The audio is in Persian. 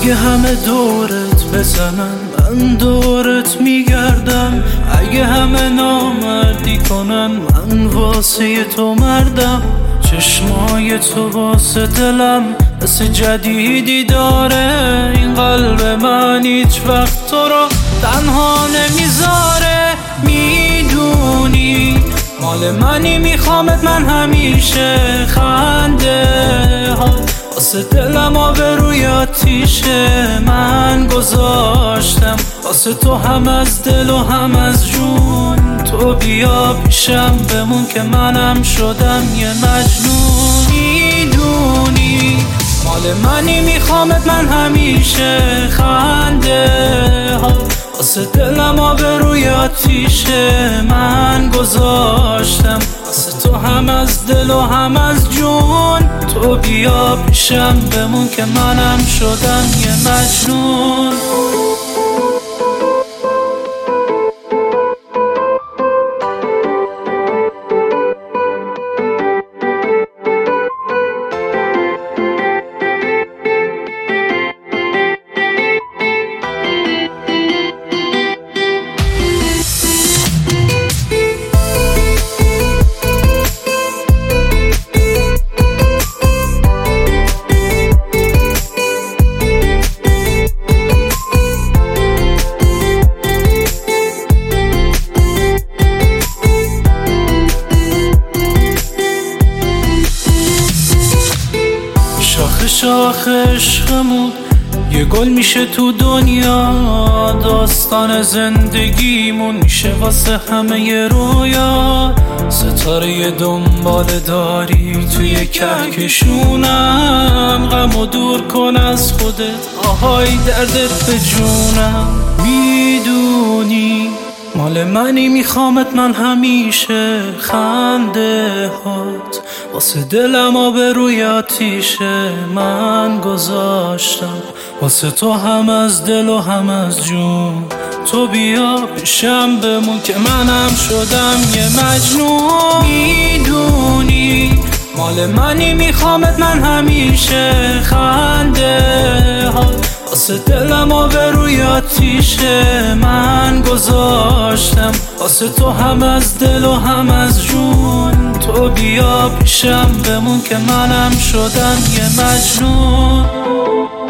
اگه همه دورت بزنن من دورت میگردم، اگه همه نامردی کنن من واسه تو مردم. چشمای تو واسه دلم حس جدیدی داره، این قلب من هیچ وقت تو رو تنها نمیذاره. میدونی مال منی، میخوامت من همیشه. خنده ها واسه دلم آبروی آتیشه من گذاشتم، واسه تو هم از دل و هم از جون. تو بیا پیشم بمون که منم شدم یه مجنون. میدونی مال منی، میخوامت من همیشه. خنده ها واسه دلم آبروی آتیشه من گذاشتم، واسه تو هم از دل و هم از جون. تو بیا پیشم بمون که منم شدم یه مجنون. شاخ عشقمون یه گل میشه تو دنیا، داستان زندگیمون میشه واسه همه ی رویا. ستاره دنبال داری توی کهکشونم، غمو دور کن از خودت، آهای دردت به جونم. میدونی مال منی، میخوامت من همیشه. خنده هات واسه دلم آبروی آتیشه من گذاشتم، واسه تو هم از دل و هم از جون. تو بیا پیشم بمون که منم شدم یه مجنون. میدونی مال منی، میخوامت من همیشه. خنده ها واسه دلم آبروی آتیشه من گذاشتم، واسه تو هم از دل و هم از جون. تو بیا پیشم بمون که منم شدم یه مجنون.